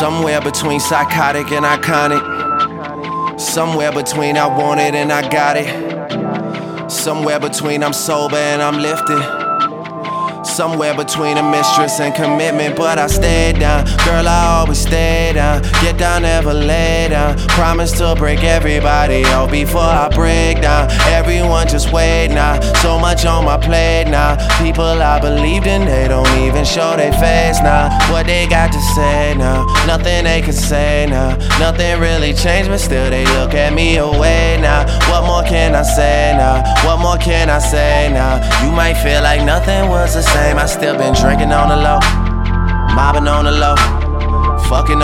Somewhere between psychotic and iconic. Somewhere between I want it and I got it. Somewhere between I'm sober and I'm lifted. Somewhere between a mistress and commitment, but I stayed down. Girl, I always stay down. Get down, never lay down. Promise to break everybody out before I break down. Everyone just wait now. So much on my plate now. People I believed in, they don't even show their face now. What they got to say now? Nothing they can say now. Nothing really changed, but still they look at me away now. What more can I say now? What more can I say now? You might feel like nothing was the same. I still been drinking on the low, mobbing on the low, fucking